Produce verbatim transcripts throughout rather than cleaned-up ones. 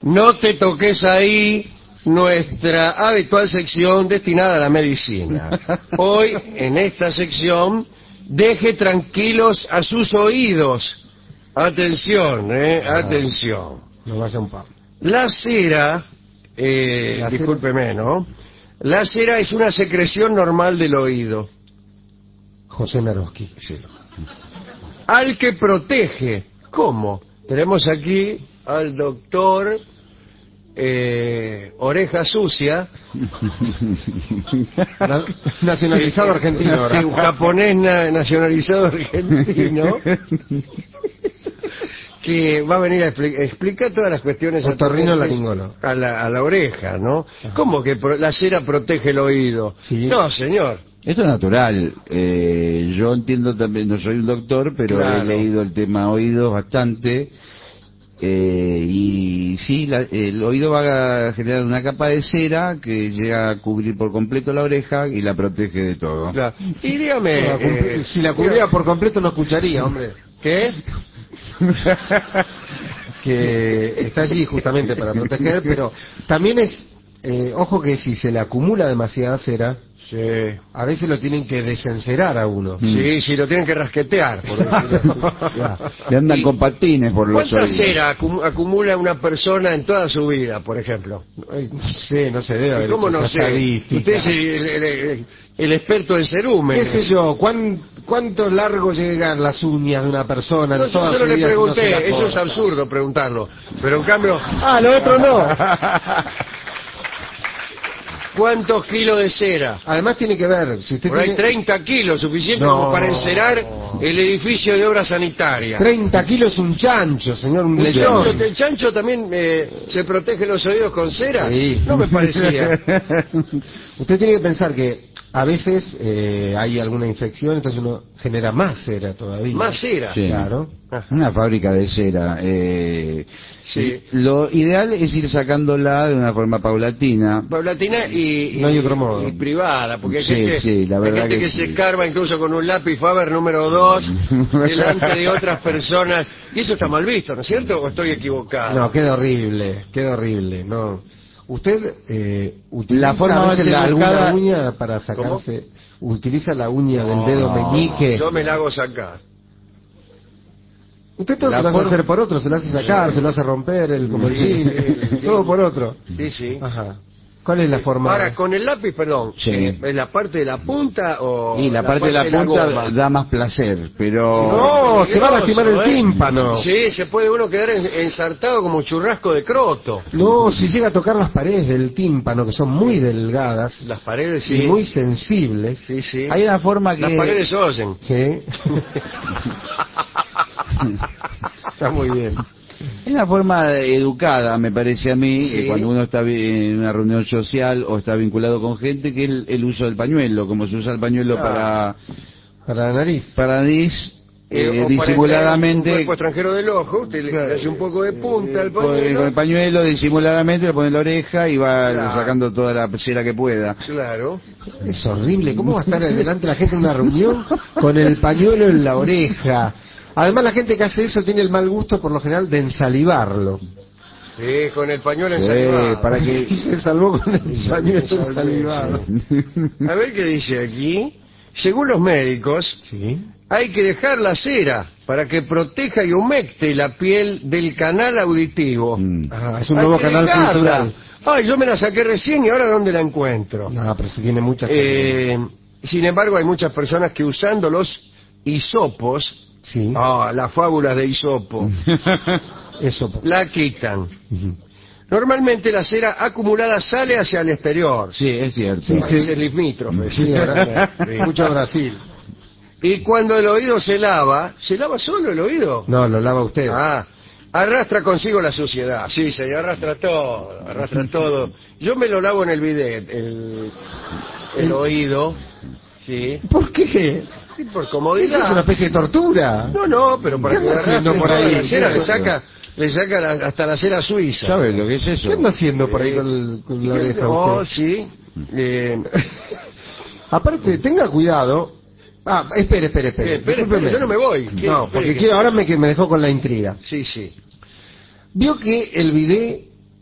No te toques ahí nuestra habitual sección destinada a la medicina. Hoy, en esta sección, deje tranquilos a sus oídos. Atención, eh, Ah, atención. No vaya un pavo. La cera, eh, La cera- discúlpeme, ¿no? La cera es una secreción normal del oído, José Naroski. sí, al que protege. ¿Cómo? Tenemos aquí al doctor eh, Oreja Sucia, Na- nacionalizado argentino ahora. sí, un japonés na- nacionalizado argentino, que va a venir a expli- explicar todas las cuestiones Otorrinolaringólogo. a la, a la oreja, ¿no? ¿Cómo que pro- la cera protege el oído? Sí. No, señor. Esto es natural. Eh, yo entiendo también, no soy un doctor, pero Claro. he leído el tema oídos bastante. Eh, y sí, la- el oído va a generar una capa de cera que llega a cubrir por completo la oreja y la protege de todo. Claro. Y dígame... La cum- eh, si la cubría por completo no escucharía, hombre. ¿Qué? Que está allí justamente para proteger, pero también es, eh, ojo que si se le acumula demasiada cera, Sí. a veces lo tienen que desencerar a uno. Sí, sí, lo tienen que rasquetear, por decirlo así. Claro. Le andan Y- con patines por los ¿Cuánta oídos. cera acu- acumula una persona en toda su vida, por ejemplo? Ay, no sé, no se debe haber ¿Cómo hecho no esa sé? estadística. Usted es el, el- el- el experto en ¿Qué cerúmenes. sé yo? ¿Cuán, ¿Cuánto largo llegan las uñas de una persona No, en yo toda solo su le vida si no se pregunté, la eso es corta? absurdo preguntarlo. Pero en cambio, Ah, lo otro no. ¿cuántos kilos de cera? Además tiene que ver, si usted Por ahí tiene treinta kilos, suficiente No. como para encerar el edificio de obra sanitaria. treinta kilos un chancho, señor, un ¿Un lechón. chancho, ¿El chancho también eh, se protege los oídos con cera? Sí. No me parecía. Usted tiene que pensar que a veces eh, hay alguna infección, entonces uno genera más cera todavía. Más cera. Sí. Claro. Una fábrica de cera. Eh, Sí. Lo ideal es ir sacándola de una forma paulatina. Paulatina y, y- No hay otro modo. y privada, porque hay Sí, gente, sí, la hay verdad gente que, que se sí. escarba incluso con un lápiz Faber número dos delante de otras personas, y eso está mal visto, ¿no es cierto? ¿O estoy equivocado? No, queda horrible, queda horrible, no. Usted eh, utiliza La forma a veces más la- alguna educada- uña para sacarse, utiliza la uña del dedo meñique. Yo me la hago sacar. Usted todo La se lo hace forma- hacer por otro, se lo hace sacar, se lo hace romper, el como el Sí, chile, sí, sí. todo por otro. Sí, sí. Ajá. ¿Cuál es la forma? Ahora, con el lápiz, perdón, Sí. eh, ¿es la parte de la punta o Y la parte de la punta goma? da más placer, pero... No, se va a lastimar el ¿eh? tímpano. Sí, se puede uno quedar en- ensartado como churrasco de croto. No, si llega a tocar las paredes del tímpano, que son muy delgadas Las paredes, sí. y muy sensibles. Sí, sí. Hay una forma que... Las paredes oyen. Sí. Está muy bien. Es una forma educada, me parece a mí, Sí. eh, cuando uno está vi- en una reunión social o está vinculado con gente, que es el, el uso del pañuelo, como se usa el pañuelo Ah. para, Para la nariz. para nariz, Eh, eh, o para disimuladamente, un cuerpo extranjero del ojo, usted le hace un poco de punta al con, pañuelo. con el pañuelo disimuladamente lo pone en la oreja y va Claro. sacando toda la cera que pueda. Claro. Es horrible. ¿Cómo va a estar delante de la gente en una reunión con el pañuelo en la oreja? Además, la gente que hace eso tiene el mal gusto, por lo general, de ensalivarlo. Sí, con el pañuelo Eh, ensalivado. para que... Y se salvó con el pañuelo ensalivado. A ver qué dice aquí. Según los médicos, Sí. hay que dejar la cera para que proteja y humecte la piel del canal auditivo. Mm. Ah, es un Hay nuevo que canal dejarla. cultural. Ay, yo me la saqué recién y ahora ¿dónde la encuentro? No, pero si tiene muchas Eh, sin embargo, hay muchas personas que usando los hisopos, Sí, ah, las fábulas de hisopo, eso. la quitan. Ujú. Normalmente la cera acumulada sale hacia el exterior. Sí, es cierto. Sí, sí. Es el limítrofe. Sí, ¿verdad? Mucho Brasil. Y cuando el oído se lava, ¿se lava solo el oído? No, lo lava usted. Ah, arrastra consigo la suciedad. Sí, se arrastra todo, arrastra todo. Yo me lo lavo en el bidet, el, el oído, sí, ¿Por qué? y por Es una comodidad. especie de tortura. No, no, pero para ¿Qué que le anda haciendo arrastre por toda ahí? la cera, ¿Qué le cosa? saca, le saca la- hasta la cera suiza. ¿Sabes lo que es eso? ¿Qué anda haciendo por ahí con, el- con la oreja Oh, usted? sí. Eh, Aparte, tenga cuidado. Ah, espere, espere, espere. Eh, espere, Discúlpeme. espere, yo no me voy. ¿Qué? No, Espere porque que- quiero, ahora me, que me dejó con la intriga. sí, sí. Vio que el bidet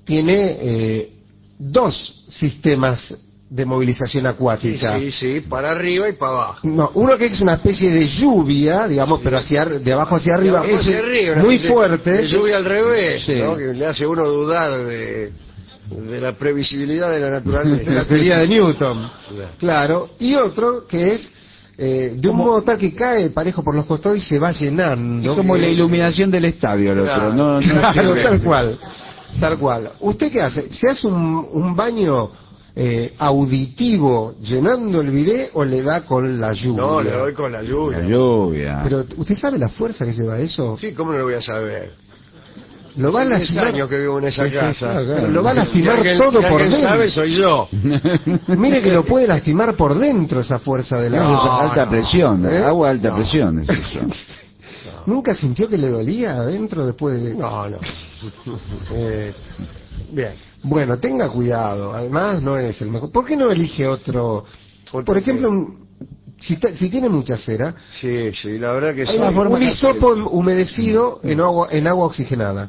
tiene eh, dos sistemas de movilización Sí, acuática. sí, sí, para arriba y para abajo. No, uno que es una especie de lluvia, digamos, pero hacia ar- de abajo hacia arriba, De abajo hacia ese arriba, una muy especie fuerte. de lluvia al revés, Sí. ¿no? Que le hace a uno dudar de, de la previsibilidad de la de la naturaleza. teoría de Newton, claro, y otro que es eh, de un modo tal que cae parejo por los costados y se va llenando. Es como la iluminación del estadio, el otro. Claro. No, no Claro, sirve. tal cual, tal cual. ¿Usted qué hace? ¿Se hace un, un baño eh, auditivo llenando el bidet o le da con la lluvia? No, le doy con la lluvia. La lluvia. Pero ¿usted sabe la fuerza que lleva eso? Sí, ¿cómo no lo voy a saber? Lo va a Hace diez lastimar. años que vivo en esa Sí, sí, casa. claro, claro. Pero lo va a Si lastimar alguien- todo si por alguien dentro. sabe, soy yo. Mire que lo puede lastimar por dentro esa fuerza de la No, No, es alta no. presión, ¿Eh? agua a alta No. presión es eso. ¿Nunca sintió que le dolía adentro después de...? No, no. Eh, Bien. bueno, tenga cuidado. Además, no es el mejor. ¿Por qué no elige otro? Otro Por ejemplo, que- un- si, ta- si tiene mucha cera, Sí, sí, la verdad que hay sí. una forma un que- hisopo humedecido en agua, en agua oxigenada.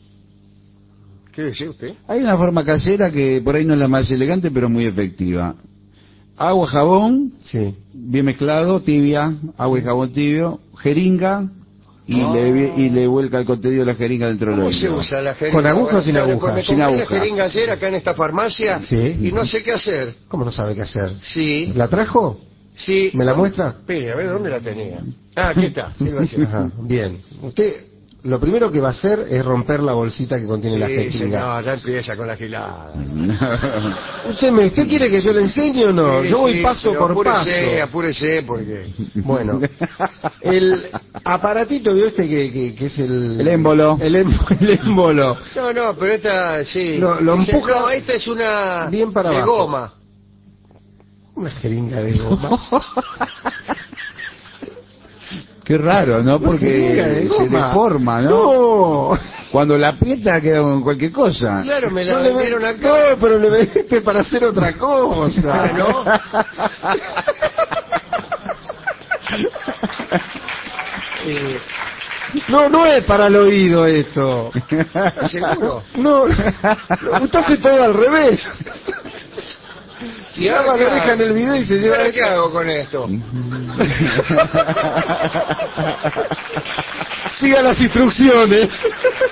¿Qué decía usted? Hay una forma casera que por ahí no es la más elegante, pero muy efectiva. Agua, jabón, Sí. bien mezclado, tibia, agua y jabón tibio, jeringa, y, Ah. le, y le vuelca el contenido de la jeringa dentro del ¿Cómo se oído. usa la jeringa? ¿Con aguja o sin Bueno, aguja? Me Sin compré aguja. la jeringa ayer acá en esta farmacia Sí. y no sé qué hacer. ¿Cómo no sabe qué hacer? Sí, ¿La trajo? sí. ¿Me la muestra? Espere, a ver, ¿dónde la tenía? Ah, aquí está. Sí, va a ser. Ajá, bien. Usted, lo primero que va a hacer es romper la bolsita que contiene la Sí, jeringa. señor, ya empieza con la gilada. Escúcheme, ¿usted quiere que yo le enseñe o no? Sí, yo voy sí, paso pero por apúrese, paso. apúrese, porque... Bueno, el aparatito, ¿vio este que, que, que es el... El émbolo. El, em- el émbolo. No, no, pero esta, sí. Lo- lo Dice, empuja no, esta es una... bien para de abajo. goma. Una jeringa de goma. Qué raro, ¿no? Una jeringa de Porque se goma. deforma, ¿no? No. Cuando la aprieta queda con cualquier cosa. Claro, me la No, le vendieron ve- acá. no, pero le vendiste para hacer otra cosa. Ah, ¿no? Eh, No, no es para el oído esto. ¿Seguro? No, usted hace todo al revés. ¿Y Si ahora la qué oreja hago? en el video y se ¿Y lleva ahora esto. qué hago con esto? Siga las instrucciones.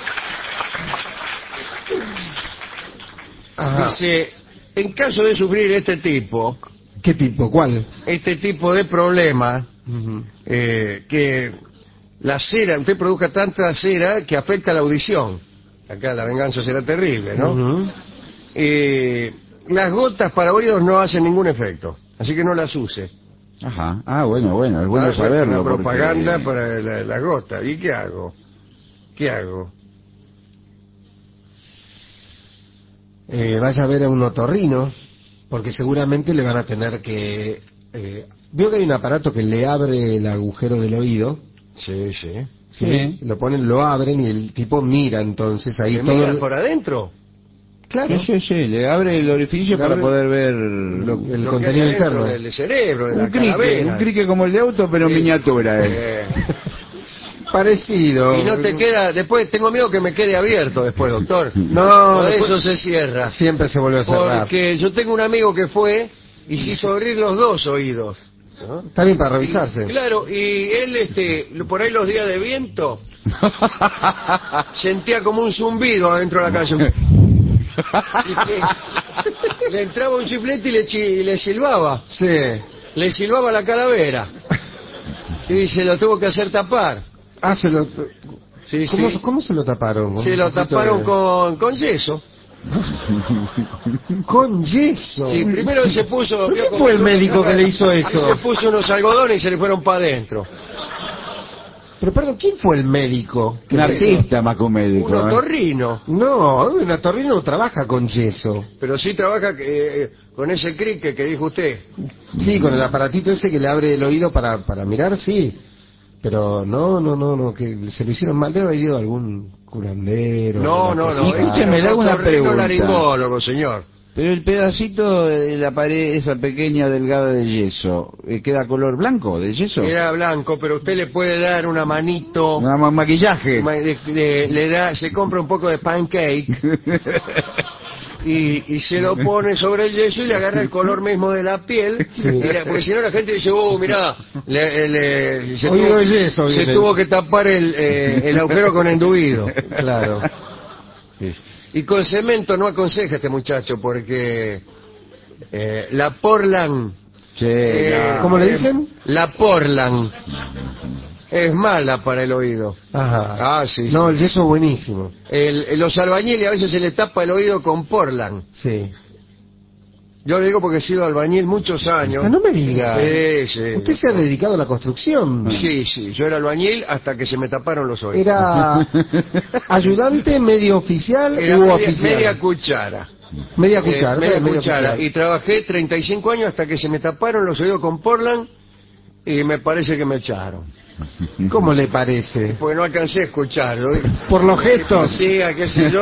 Ajá. Dice, en caso de sufrir este tipo, ¿Qué tipo? ¿Cuál? este tipo de problema, Ujú. eh, que la cera, usted produzca tanta cera que afecta la audición. Acá la venganza será terrible, ¿no? Ujú. Eh, las gotas para oídos no hacen ningún efecto, así que no las use. Ajá. Ah, bueno, bueno, es bueno Ah, saberlo. Una propaganda porque- para la, la gota. ¿Y qué hago? ¿Qué hago? Eh, vaya a ver a un otorrino, porque seguramente le van a tener que... Eh, ¿vio que hay un aparato que le abre el agujero del oído? Sí, sí. ¿Sí? Sí. Lo ponen, lo abren y el tipo mira entonces ahí ¿Me todo... miran el- por adentro? Claro, Sí, sí, sí, le abre el orificio Le para abre poder ver lo- el Lo que contenido hay dentro interno. del cerebro, de la un crique, calavera. un crique como el de auto, pero en Sí. miniatura. eh. Eh, Parecido. y no te queda, después tengo miedo que me quede abierto después, doctor. No, Por después- eso se cierra. Siempre se vuelve a cerrar. Porque yo tengo un amigo que fue y se hizo abrir los dos oídos. ¿no? Está bien para revisarse. Claro, y él, este, por ahí los días de viento, sentía como un zumbido adentro de la calle. Y que le entraba un chiflete y le, chi- y le silbaba. Sí. Le silbaba la calavera. Y se lo tuvo que hacer tapar. Ah, se lo... Sí, ¿Cómo, sí. cómo se lo taparon? ¿Con Se un lo poquito taparon de- con, con yeso. Con yeso. Sí, primero él se puso... ¿Pero vio quién cómo fue el son- médico que le hizo Él eso? se puso unos algodones y se le fueron para adentro. Pero perdón, ¿quién fue el médico? que Un le hizo? artista más que un médico. Un ¿eh? otorrino. No, un otorrino no trabaja con yeso. Pero sí trabaja eh, con ese crique que dijo usted. Sí, con el aparatito ese que le abre el oído para, para mirar, sí. Pero no, no, no, no, que se lo hicieron mal. Debe haber ido algún curandero. No, alguna no, cosa no. rara. Escúcheme, le hago una otorrino pregunta. laringólogo, señor. Pero el pedacito de la pared, esa pequeña delgada de yeso, eh, ¿queda color blanco de yeso? Queda blanco, pero usted le puede dar una manito, Nada más maquillaje. ma- de- de- le da, se compra un poco de pancake y, y se lo pone sobre el yeso y le agarra el color mismo de la piel, Sí. y la- porque si no la gente dice, oh, mirá, le- le- se, Oído tuvo, de yeso se viene. tuvo que tapar el, eh, el agujero con enduido. Claro. Y con cemento no aconseja este muchacho porque eh, la Portland, Sí, eh, no. ¿Cómo le eh, dicen? la Portland es mala para el oído. Ajá. Ah, sí. No, sí. el yeso es buenísimo. El- los albañiles a veces se le tapa el oído con Portland. Sí. Yo le digo porque he sido albañil muchos años. Ah, no me diga. Sí, sí. Usted se ha dedicado a la construcción. Sí, sí. Yo era albañil hasta que se me taparon los oídos. Era ayudante, medio oficial Era u media, oficial. media cuchara. Media Eh, cuchara. media medio cuchara. oficial. Y trabajé treinta y cinco años hasta que se me taparon los oídos con Portland y me parece que me echaron. ¿Cómo le parece? Porque no alcancé a escucharlo. Por los gestos. Sí, a qué sé yo.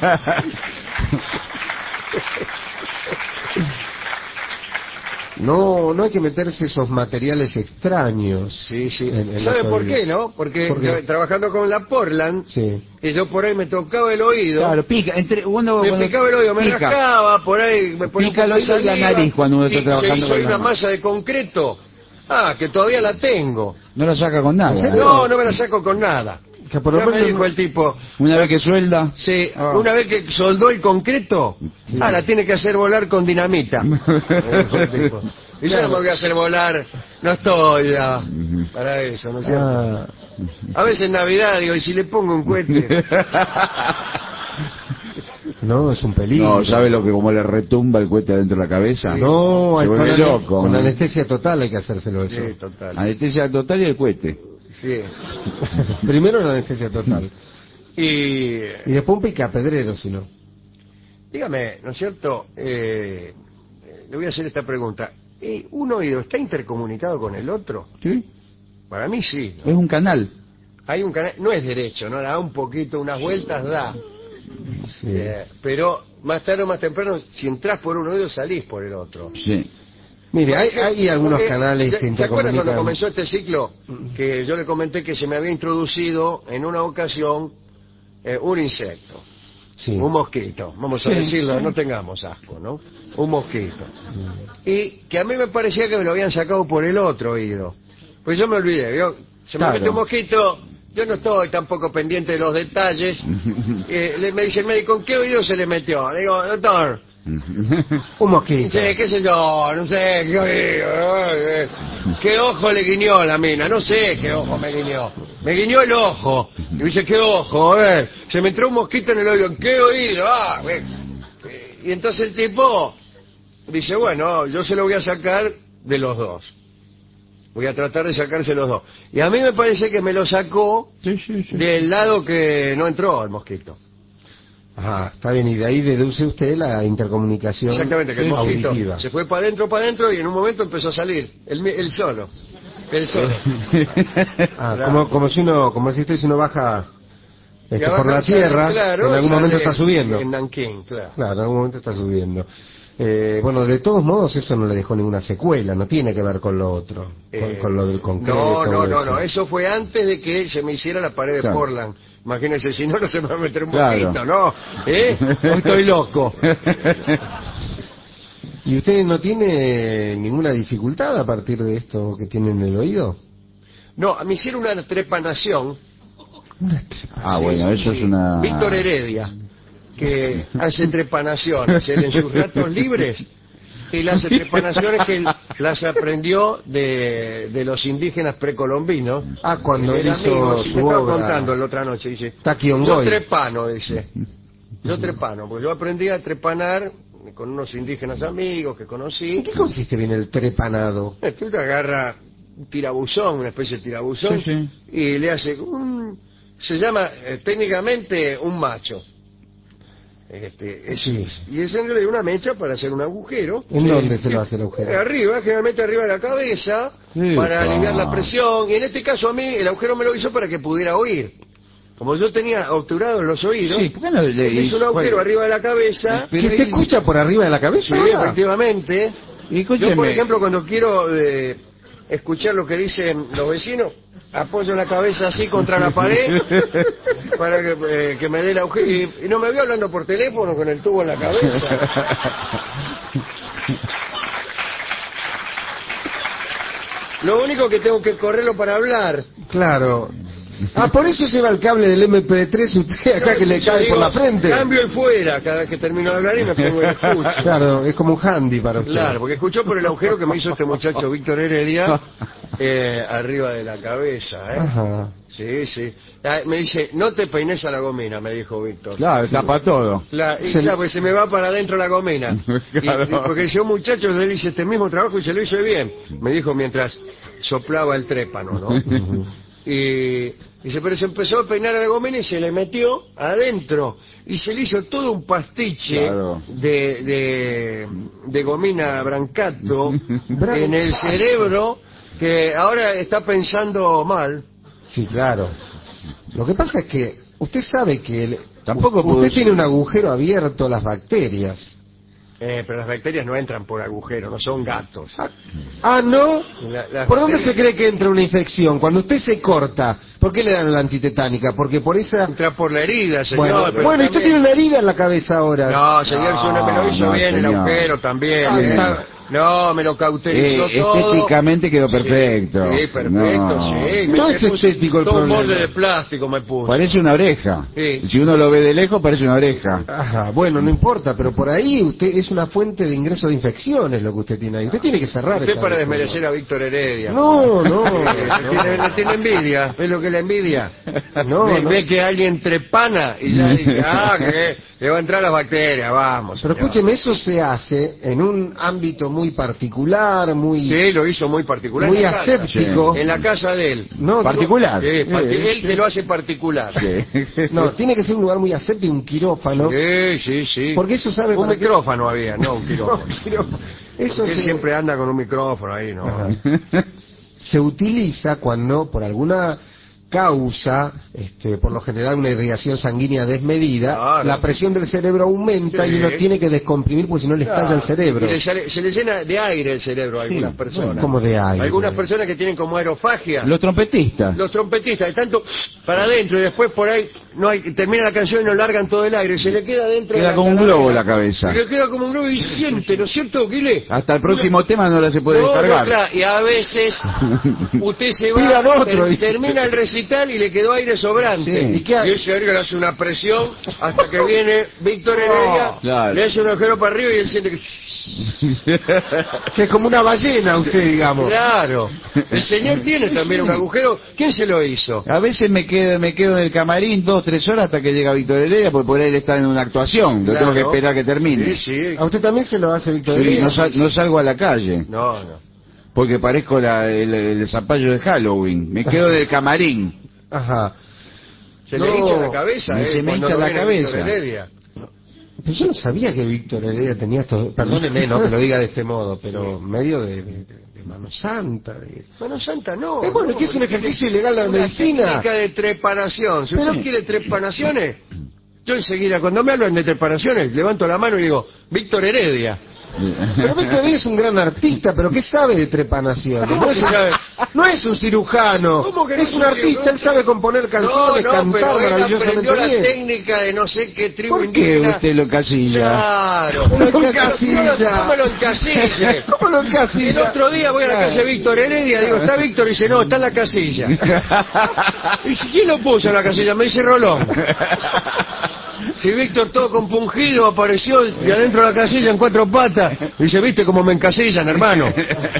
No, no hay que meterse esos materiales extraños. Sí, sí. En- en ¿Sabe los por oídos. qué, no? Porque ¿Por qué? yo, trabajando con la Portland, Sí. y yo por ahí me tocaba el oído. Claro, pica. Entre, cuando, Me cuando picaba el oído, me pica. rascaba, por ahí me ponía Pica un el poco de oído y la saliva, nariz cuando uno está y trabajando soy con una la- masa de concreto. Ah, que todavía la tengo. No la saca con nada. ¿En serio? No, no me la saco con nada. Que por lo Ya me menos dijo no- el tipo, Una vez que suelda. sí, Ah. una vez que soldó el concreto, ah, la tiene que hacer volar con dinamita. Me dijo el tipo. Y yo no me voy a hacer volar, no estoy ya para eso, ¿no es cierto? Ah, A veces en Navidad digo, y si le pongo un cohete, no, es un peligro. No, ¿sabe lo que como le retumba el cohete adentro de la cabeza? No, hay Se con, vuelve ane- loco. con anestesia total hay que hacérselo eso. sí, total. Anestesia total y el cohete. Sí. Primero la anestesia total. Y Y después un picapedrero, si no. dígame, ¿no es cierto? Eh, le voy a hacer esta pregunta. Eh, ¿Un oído está intercomunicado con el otro? ¿Sí? Para mí sí. ¿no? Es un canal. Hay un canal, no es derecho, ¿no? Da un poquito, unas vueltas da. Sí. Eh, pero más tarde o más temprano, si entras por un oído, salís por el otro. Sí. Mire, hay, hay algunos Porque, canales ¿se- que ¿Se acuerdan cuando intercomunican. comenzó este ciclo? Que yo le comenté que se me había introducido en una ocasión eh, un insecto, Sí. un mosquito, vamos a Sí. decirlo, no tengamos asco, ¿no? Un mosquito. Y que a mí me parecía que me lo habían sacado por el otro oído. Pues yo me olvidé, ¿vio? Se me Claro. mete un mosquito, yo no estoy tampoco pendiente de los detalles. Eh, le, me dice el médico, ¿en qué oído se le metió? Le digo, doctor, Un mosquito. sí, qué sé yo, no sé, qué oído, eh, qué ojo le guiñó la mina, no sé qué ojo me guiñó. Me guiñó el ojo. Y me dice, ¿qué ojo? A ver, se me entró un mosquito en el oído, ¿en qué oído? Ah, eh. Y entonces el tipo dice, bueno, yo se lo voy a sacar de los dos. Voy a tratar de sacarse los dos. Y a mí me parece que me lo sacó Sí, sí, sí. del lado que no entró el mosquito. Ajá, está bien, y de ahí deduce usted la intercomunicación Exactamente, que el mosquito auditiva. se fue para adentro, para adentro, y en un momento empezó a salir, el, mi- el solo. El solo. Ah, como, como si uno, como si usted si uno baja este, Y abajo por la sale, tierra, claro, en algún sale momento está subiendo. En Nankín, claro. Claro, en algún momento está subiendo. Eh, bueno, de todos modos eso no le dejó ninguna secuela, no tiene que ver con lo otro, con, Eh, con lo del concreto. No, no, no, eso. no, eso fue antes de que se me hiciera la pared de Claro. Portland. Imagínense, si no, no se me va a meter un Claro. mosquito, ¿no? ¿Eh? ¿O estoy loco? ¿Y usted no tiene ninguna dificultad a partir de esto que tiene en el oído? No, me hicieron una trepanación. Ah, bueno, eso es una... Víctor Heredia, que hace trepanaciones, él en sus ratos libres, él hace trepanaciones que él las aprendió de, de los indígenas precolombinos. Ah, cuando Era hizo amigo, sí, su me estaba obra. contando la otra noche, dice, yo Taquiongoy. trepano, dice, yo trepano, porque yo aprendí a trepanar con unos indígenas amigos que conocí. ¿En qué consiste bien el trepanado? Eh, Tú te agarras un tirabuzón, una especie de tirabuzón, Sí, sí. y le hace un... Se llama eh, técnicamente un macho. Este, es- Sí. Y es en realidad una mecha para hacer un agujero. ¿En Sí. dónde se lo hace el Eh, agujero? Arriba, generalmente arriba de la cabeza, Sí, para pa. aliviar la presión. Y en este caso a mí el agujero me lo hizo para que pudiera oír. Como yo tenía obturados los oídos, Sí, ¿por qué no le- me hizo un agujero bueno, arriba de la cabeza. Pero ¿Que te ahí- escucha por arriba de la cabeza? Sí, ahora? efectivamente. Y Yo, por escúcheme, ejemplo, cuando quiero eh, escuchar lo que dicen los vecinos, apoyo la cabeza así contra la pared para que, eh, que me dé el agujero. Y, y no me veo hablando por teléfono con el tubo en la cabeza. Lo único que tengo que correrlo para hablar. Claro. Ah, por eso lleva el cable del M P tres usted acá que le Yo cae digo, por la frente. Cambio y fuera cada vez que termino de hablar y me pongo el escucho. Claro, es como un handy para usted. Claro, porque escuchó por el agujero que me hizo este muchacho Víctor Heredia eh, arriba de la cabeza. ¿eh? Ajá. Sí, sí. Ah, me dice, no te peines a la gomina, me dijo Víctor. claro, tapa todo. La- y Se- claro, porque se me va para adentro la gomina. Claro. Y- y porque yo, muchacho, él hice este mismo trabajo y se lo hizo bien. Me dijo mientras soplaba el trépano, ¿no? Y dice, pero se empezó a peinar a la gomina y se le metió adentro. Y se le hizo todo un pastiche Claro. de, de, de gomina brancato Bran- en el cerebro que ahora está pensando mal. Sí, claro. Lo que pasa es que usted sabe que el- Tampoco u- pudo- usted tiene un agujero abierto a las bacterias. Eh, pero las bacterias no entran por agujero, no son gatos. Ah, ah, ¿no? La- las ¿Por dónde bacterias se cree que entra una infección? Cuando usted se corta, ¿por qué le dan la antitetánica? Porque por esa... Entra por la herida, señor. Bueno, pero bueno, y usted también- tiene una herida en la cabeza ahora. No, señor, No, yo no me lo hizo no, bien el señor. agujero también. Ah, ¿eh? está- No, me lo cauterizó Eh, todo. estéticamente quedó Sí, perfecto. Sí, perfecto, No. sí. No Me- es me puso estético el todo un problema. molde de plástico me puso. Parece una oreja. Sí. Si uno lo ve de lejos, parece una oreja. Ajá, bueno, no importa, pero por ahí usted es una fuente de ingreso de infecciones lo que usted tiene ahí. Usted tiene que cerrar Usted esa para ventana. desmerecer a Víctor Heredia. No, no, Eh, le, tiene, no. le tiene envidia, es lo que le envidia. No, ve, no. ve que alguien trepana y ya dice, ah, que le va a entrar las bacterias, vamos. Pero señor. escúcheme, eso se hace en un ámbito muy particular, muy, Sí, lo hizo muy particular. muy en la casa. aséptico. En la casa de él. No, Particular. Sí, parti- Eh, él te lo hace particular. Sí. no, tiene que ser un lugar muy aséptico, un quirófano. Sí, sí, sí. Porque eso sabe Un para qué- micrófono había, no un No, quirófano. quirófano. Eso Porque él se, siempre anda con un micrófono ahí, ¿no? Ajá. se utiliza cuando por alguna causa, este, por lo general una irrigación sanguínea desmedida, Claro. la presión del cerebro aumenta Sí. y uno tiene que descomprimir porque si no le estalla el cerebro. Y le sale- se le llena de aire el cerebro a algunas personas. Como de aire. Algunas personas que tienen como aerofagia. Los trompetistas. Los trompetistas, de tanto para adentro y después por ahí no hay, termina la canción y no largan todo el aire, y se le queda dentro de Queda la como un calavera. globo la cabeza. Y le queda como un globo y siente, ¿no es cierto, Guile? Hasta el próximo tema no la se puede No, no, descargar. claro, y a veces usted se Pidan va, otro, ter- dice. termina el recital y le quedó aire sobrante. Sí. ¿Y qué ha- Y ese aire le hace una presión hasta que viene Víctor Heredia, Claro. le hace un agujero para arriba y él siente que... Que es como una ballena usted, digamos. Claro, el señor tiene también un agujero. ¿Quién se lo hizo? A veces me quedo, me quedo en el camarín dos, tres horas hasta que llega Víctor Heredia, porque por ahí él está en una actuación. Lo tengo que Claro. esperar que termine. Sí, sí. A usted también se lo hace Víctor Sí, Heredia. no, sal- no salgo a la calle, No, no. porque parezco la- el, el zapallo de Halloween. Me quedo del camarín. Ajá. Se No, le hincha la cabeza, me- eh, se me cuando hincha lo la viene cabeza. Víctor Heredia. Pero yo no sabía que Víctor Heredia tenía esto, perdóneme, no que lo diga de este modo, pero medio de, de- de- de mano santa. De... Mano Santa no. Eh, bueno, no, que es un porque ejercicio ilegal la una medicina. técnica de trepanación. Si Pero- usted quiere trepanaciones, yo enseguida, cuando me hablan de trepanaciones, levanto la mano y digo, Víctor Heredia. Pero Víctor Heredia es un gran artista, pero ¿qué sabe de trepanación? ¿Cómo No es que un, sabe? no es un cirujano, ¿Cómo que no es un artista, cirujano? él sabe componer canciones, no, no, cantar pero él aprendió maravillosamente la bien. técnica de no sé qué tribu ¿Por qué indígena. usted lo casilla? Claro. Lo encasilla. ¿Cómo lo encasille? ¿Cómo lo El encasilla? otro día voy a la Claro. casa de Víctor Heredia, digo, ¿está Víctor? Y dice, no, está en la casilla. Y dice, ¿quién lo puso en la casilla? Me dice Rolón. Si Víctor todo compungido apareció y adentro de la casilla en cuatro patas. Dice, ¿viste cómo me encasillan, hermano?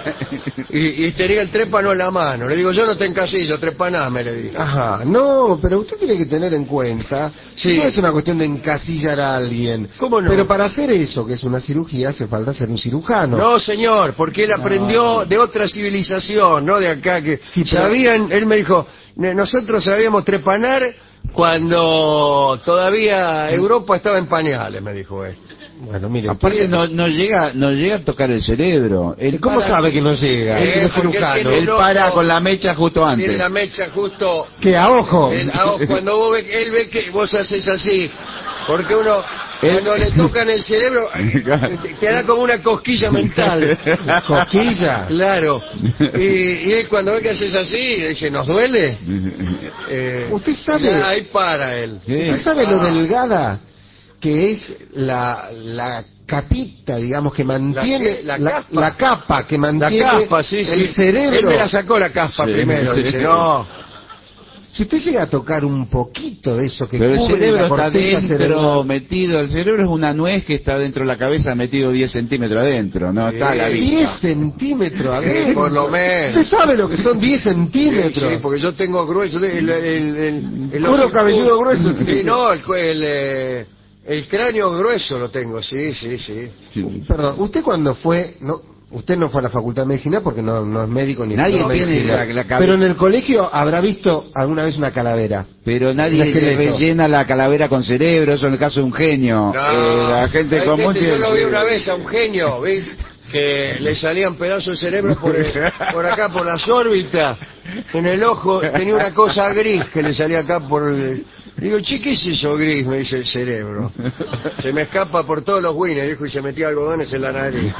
Y, y tenía el trépano en la mano. Le digo, yo no te encasillo, trepaname, le dije. Ajá, no, pero usted tiene que tener en cuenta, Sí. no es una cuestión de encasillar a alguien. ¿Cómo no? Pero para hacer eso, que es una cirugía, hace falta ser un cirujano. No, señor, porque él aprendió de otra civilización, no de acá, que Sí, pero- sabían, él me dijo, "Ne- nosotros sabíamos trepanar cuando todavía Europa estaba en pañales", me dijo él. Bueno, mire, Aparte usted- no, no llega no llega a tocar el cerebro. Él ¿cómo para- sabe que no llega? Eh, Ese no es porque cirujano. tiene- Él No, para no. con la mecha justo Tiene antes. la mecha justo... ¿Qué, a ojo? el- a- cuando vos ve, él ve que vos haces así, porque uno... Él- Cuando le tocan el cerebro, te, te da como una cosquilla mental. ¿Cosquilla? Claro. Y, y él cuando ve que haces así, dice, ¿nos duele? Eh, Usted sabe- ya ahí para él. Sí. ¿Usted sabe lo Ah. delgada que es la, la capita, digamos, que mantiene... qué? La la, capa. la capa que La mantiene caspa, sí, sí. el cerebro? Él me la sacó la caspa Sí, primero. sí. Dice, no. Si usted llega a tocar un poquito de eso que Pero el cubre cerebro la está corteza dentro, cerebral... metido. El cerebro es una nuez que está dentro de la cabeza, metido diez centímetros adentro. No Sí. está a la diez vista. centímetros adentro. Sí, por lo menos. Usted sabe lo que son diez Sí, centímetros. sí, porque yo tengo grueso. El, el, el, el Cuero cabelludo grueso. Sí, no, el, el, eh, el cráneo grueso lo tengo, sí, sí, sí. Sí. Perdón, usted cuando fue... no Usted no fue a la Facultad de Medicina porque no, no es médico ni Nadie estudió tiene medicina. la- la cabeza. Pero en el colegio habrá visto alguna vez una calavera. Pero Un nadie esqueleto. rellena la calavera con cerebro, eso en el caso de un genio. No, Eh, la gente hay común gente- tiene- yo lo vi una vez a un genio, ¿ves? Que le salían pedazos de cerebro por, el- por acá, por las órbitas, en el ojo, tenía una cosa gris que le salía acá por el... Digo, che, ¿qué es eso gris? Me dice el cerebro. Se me escapa por todos los wines, dijo, y se metía algodones en la nariz.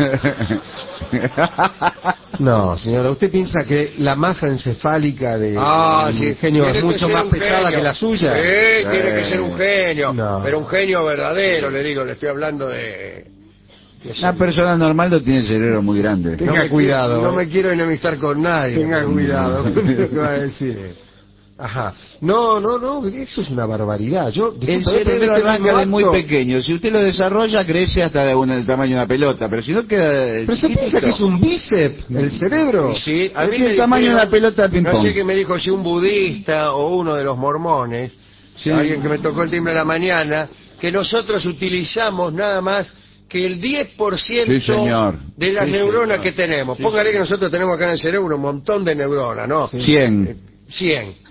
No, señora, ¿usted piensa que la masa encefálica de Ah, un sí. genio Tiene es que mucho ser más un pesada genio. que la suya? Sí, tiene que ser un genio. No. Pero un genio verdadero, le digo, le estoy hablando de... qué sé Una yo. persona normal no tiene el cerebro muy grande. Tenga me qui- cuidado, No eh. me quiero enemistar con nadie. Tenga pero- cuidado con lo que va a decir. Ajá. No, no, no, eso es una barbaridad. Yo, El disculpe, pero cerebro en este arranca mismo de muy acto- pequeño. Si usted lo desarrolla, crece hasta de un- el tamaño de una pelota. Pero si no queda. Pero se piensa que es un bíceps, el cerebro. Y sí, a mí Tiene me el tamaño de dijeron- una pelota de ping-pong. No sé qué me dijo, si un budista o uno de los mormones, Sí. alguien que me tocó el timbre a la mañana, que nosotros utilizamos nada más que el diez por ciento Sí, señor. de las Sí, neuronas señor. que tenemos. Sí, Póngale señor. que nosotros tenemos acá en el cerebro un montón de neuronas, ¿no? Sí. cien. cien.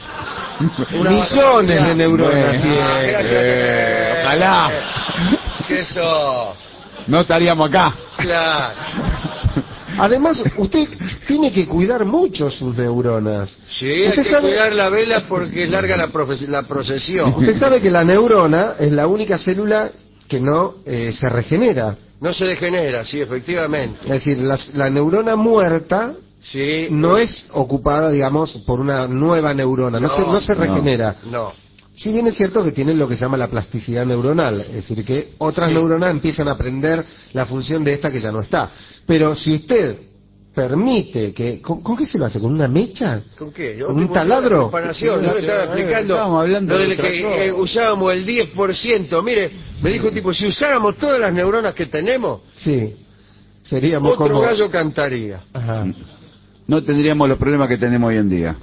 Millones de neuronas Bueno. tiene. Ah, gracias. Eh, ojalá. Que eso, No estaríamos acá. claro. Además, usted tiene que cuidar mucho sus neuronas. Sí, hay Usted que sabe- cuidar la vela porque es larga la, profe- la procesión. Usted sabe que la neurona es la única célula que no eh, se regenera. No se degenera, sí, efectivamente. Es decir, la, la neurona muerta Sí. no es ocupada, digamos, por una nueva neurona, no, No, se, no se no. regenera. No. Si bien es cierto que tienen lo que se llama la plasticidad neuronal, es decir, que otras Sí. neuronas empiezan a aprender la función de esta que ya no está. Pero si usted permite que... ¿Con, con qué se lo hace? ¿Con una mecha? ¿Con qué? Yo ¿Con un tengo taladro? una comparación, yo le estaba Eh, explicando estábamos hablando lo de del otra que cosa. eh, usábamos el diez por ciento. Mire, me dijo un tipo, si usáramos todas las neuronas que tenemos, Sí, seríamos otro como... gallo cantaría. Ajá. No tendríamos los problemas que tenemos hoy en día.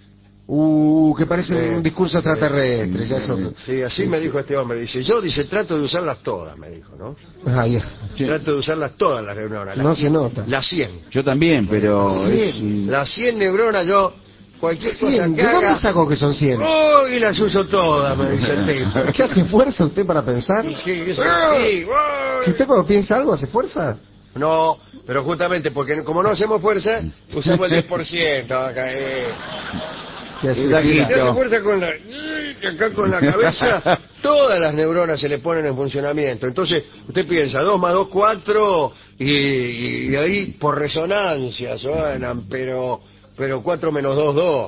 Uh, que parece Sí. un discurso extraterrestre, ya eso... Sí, así me dijo este hombre. Dice, yo, dice, trato de usarlas todas, me dijo, ¿no? Ah, ya. Sí. Trato de usarlas todas las neuronas. No las, se nota. Las cien. Yo también, pero. Sí. es un- Las cien neuronas yo, cualquier cosa cien, que ¿de dónde haga, sacó que son cien? ¡oh! Y las uso todas, me dice el tipo. ¿Qué hace fuerza usted para pensar? ¿Qué- qué es así? ¡oh! ¿Que usted cuando piensa algo hace fuerza? No, pero justamente porque como no hacemos fuerza, usamos el diez por ciento acá. Eh. ¿Qué hace? Exacto. Si te hace fuerza con la, acá con la cabeza, todas las neuronas se le ponen en funcionamiento. Entonces, usted piensa, dos más dos, cuatro, y, y ahí por resonancia suenan, pero pero cuatro menos dos, dos.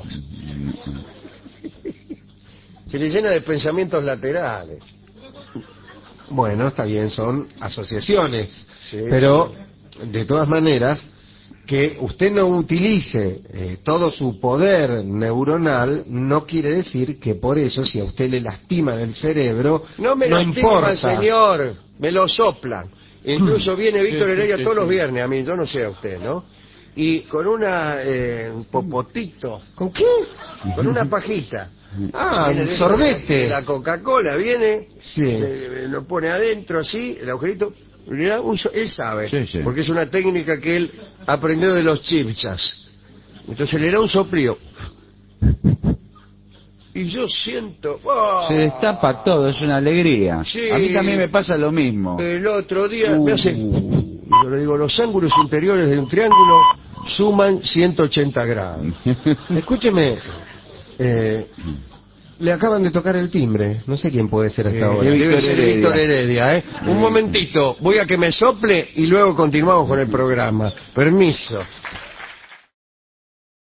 Se le llena de pensamientos laterales. Bueno, está bien, son asociaciones. Sí, pero, de todas maneras, que usted no utilice eh, todo su poder neuronal no quiere decir que por eso, si a usted le lastiman el cerebro, No me no lastiman, importa. señor, me lo soplan. Incluso viene Víctor Sí, sí, Heredia sí, todos los sí. viernes a mí, yo no sé a usted, ¿no? Y con una, eh, un popotito, ¿Con qué? con una pajita. Ah, Viene un de sorbete. esa- La Coca-Cola viene, Sí. eh, lo pone adentro así, el agujerito, le da un so- él sabe, Sí, sí. porque es una técnica que él aprendió de los chipchas. Entonces le da un soplío. y yo siento... ¡oh! Se destapa todo, es una alegría. Sí. A mí también me pasa lo mismo. El otro día Uh. me hace... Yo le digo, los ángulos interiores de un triángulo suman ciento ochenta grados. Escúcheme, eh, le acaban de tocar el timbre. No sé quién puede ser hasta Eh, ahora. debe Víctor ser Heredia. Víctor Heredia, ¿eh? Un momentito, voy a que me sople y luego continuamos con el programa. Permiso.